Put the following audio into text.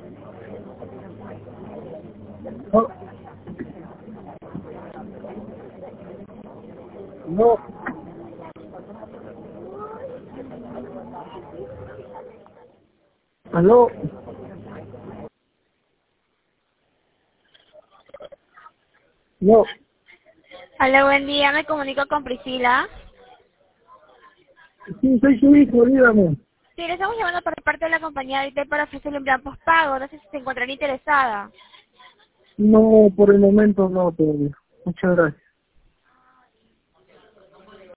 No, no, aló, no, Hola, buen día, me comunico con Priscila. sí, soy su hijo, dígame. Sí, le estamos llamando por parte de la compañía Vitel para ofrecerle un plan postpago. No sé si se encontraría interesada. No, por el momento no, todavía. Muchas gracias.